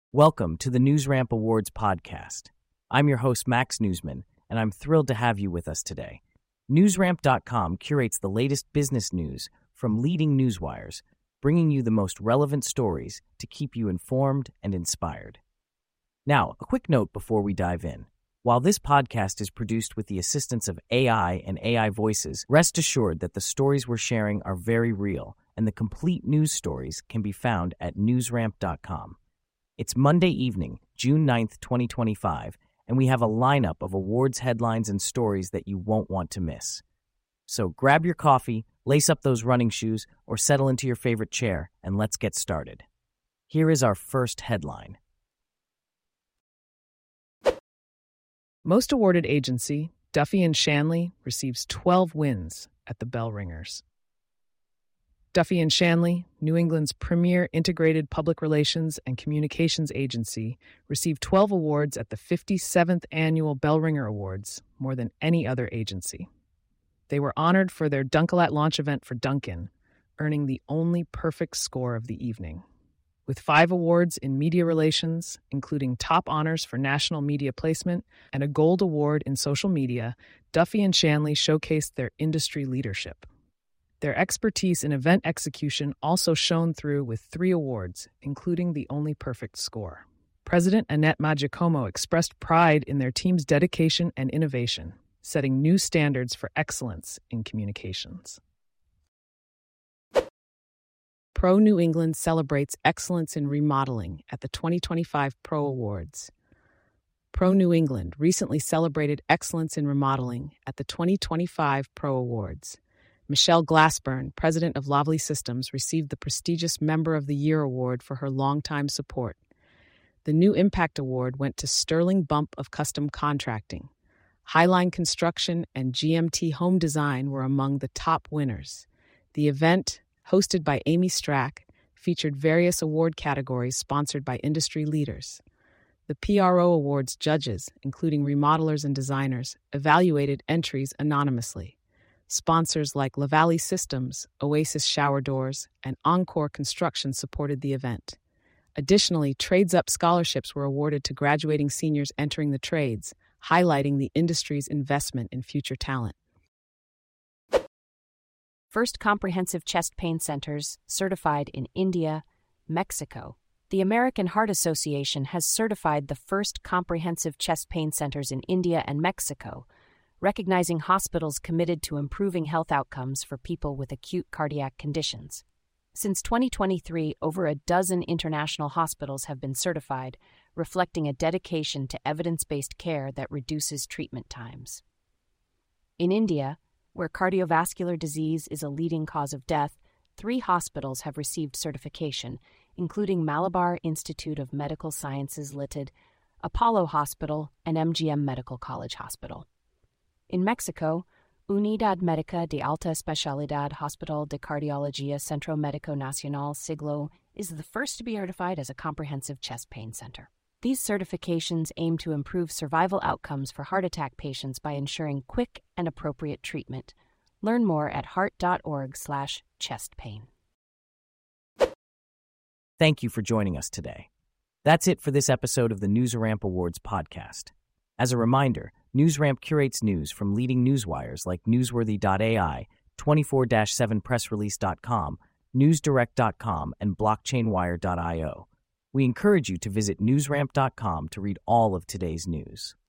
Welcome to the NewsRamp Awards podcast. I'm your host, Max Newsman, and I'm thrilled to have you with us today. NewsRamp.com curates the latest business news from leading newswires, bringing you the most relevant stories to keep you informed and inspired. Now, a quick note before we dive in. While this podcast is produced with the assistance of AI and AI voices, rest assured that the stories we're sharing are very real, and the complete news stories can be found at NewsRamp.com. It's Monday evening, June 9th, 2025, and we have a lineup of awards headlines and stories that you won't want to miss. So grab your coffee, lace up those running shoes, or settle into your favorite chair, and let's get started. Here is our first headline. Most awarded agency, Duffy & Shanley, receives 12 wins at the Bell Ringers. Duffy & Shanley, New England's premier integrated public relations and communications agency, received 12 awards at the 57th Annual Bell Ringer Awards, more than any other agency. They were honored for their Dunkalat launch event for Dunkin', earning the only perfect score of the evening. With 5 awards in media relations, including top honors for national media placement and a gold award in social media, Duffy & Shanley showcased their industry leadership. Their expertise in event execution also shone through with 3 awards, including the only perfect score. President Annette Maggiacomo expressed pride in their team's dedication and innovation, setting new standards for excellence in communications. Pro New England celebrates excellence in remodeling at the 2025 Pro Awards. Pro New England recently celebrated excellence in remodeling at the 2025 Pro Awards. Michelle Glassburn, president of Lovely Systems, received the prestigious Member of the Year award for her longtime support. The New Impact Award went to Sterling Bump of Custom Contracting. Highline Construction and GMT Home Design were among the top winners. The event, hosted by Amy Strack, featured various award categories sponsored by industry leaders. The PRO Awards judges, including remodelers and designers, evaluated entries anonymously. Sponsors like Lovely Systems, Oasis Shower Doors, and Encore Construction supported the event. Additionally, Trades Up scholarships were awarded to graduating seniors entering the trades, highlighting the industry's investment in future talent. First comprehensive chest pain centers certified in India, Mexico. The American Heart Association has certified the first comprehensive chest pain centers in India and Mexico, recognizing hospitals committed to improving health outcomes for people with acute cardiac conditions. Since 2023, over a dozen international hospitals have been certified, reflecting a dedication to evidence-based care that reduces treatment times. In India, where cardiovascular disease is a leading cause of death, 3 hospitals have received certification, including Malabar Institute of Medical Sciences Ltd., Apollo Hospital, and MGM Medical College Hospital. In Mexico, Unidad Médica de Alta Especialidad Hospital de Cardiología Centro Médico Nacional Siglo is the first to be certified as a comprehensive chest pain center. These certifications aim to improve survival outcomes for heart attack patients by ensuring quick and appropriate treatment. Learn more at heart.org/chestpain. Thank you for joining us today. That's it for this episode of the NewsRamp Awards podcast. As a reminder, NewsRamp curates news from leading newswires like Newsworthy.ai, 24/7pressrelease.com, NewsDirect.com, and BlockchainWire.io. We encourage you to visit NewsRamp.com to read all of today's news.